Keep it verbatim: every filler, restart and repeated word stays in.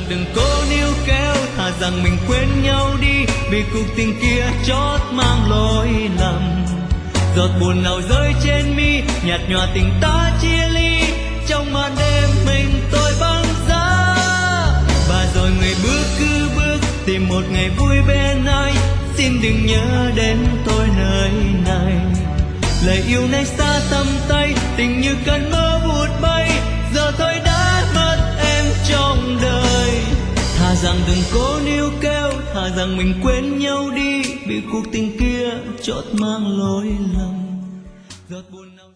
đừng cố níu kéo, thà rằng mình quên nhau đi, vì cuộc tình kia chót mang lỗi lầm. Giọt buồn nào rơi trên mi, nhạt nhòa tình ta chia ly, trong màn đêm mình tôi băng giá. Và rồi người bước cứ bước, tìm một ngày vui bên ai, xin đừng nhớ đến tôi nơi này. Lời yêu này xa tầm tay, tình như cơn mơ vụt bay, giờ tôi đã mất em trong đời. Thà rằng đừng cố níu kéo, thà rằng mình quên nhau đi, vì cuộc tình kia chót mang lỗi lầm. Giọt buồn nào